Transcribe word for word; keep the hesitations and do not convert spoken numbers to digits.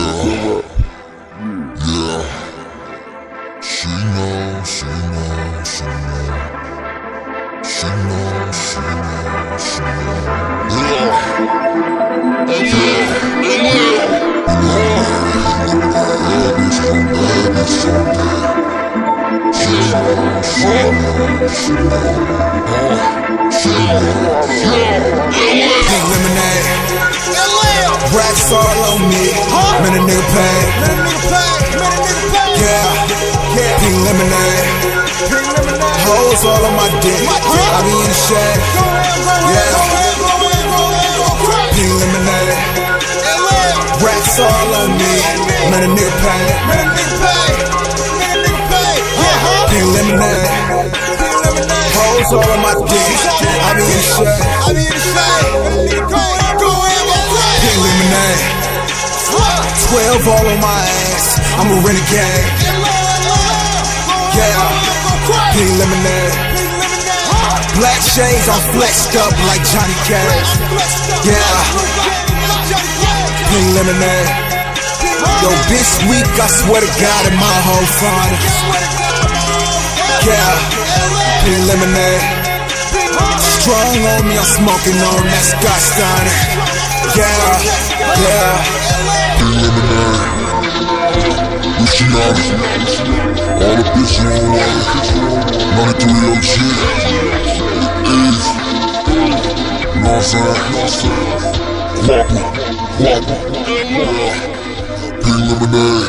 Yeah, yeah. She knows, she knows, she knows. She knows, she knows, she knows. Yeah, yeah, yeah. This from bad, this from bad. She knows, she knows, she knows. She knows. Pink lemonade. Racks all on me. Man, a nigga pay. Yeah, yeah. Pink lemonade. Hoes all on my dick. I be in the shade. Yeah. Pink lemonade. Racks all on me. Man, a nigga pay. Pink lemonade. Hoes all on my dick. I be in the shade. Pink lemonade. Twelve all on my ass. I'm a renegade. Yeah. Pink lemonade. Black shades, I'm flexed up like Johnny Cash. Yeah. Pink lemonade. Yo, bitch weak, I swear to God, and my whole fun. Yeah. Pink lemonade. Strong on me, I'm smoking on that Scott Steiner. Yeah, yeah. Pink lemonade. Luciano. All the bitches on water. ninety-three oh shit. Ease. You know what I'm saying? Whopper. Whopper. Yeah. Pink lemonade.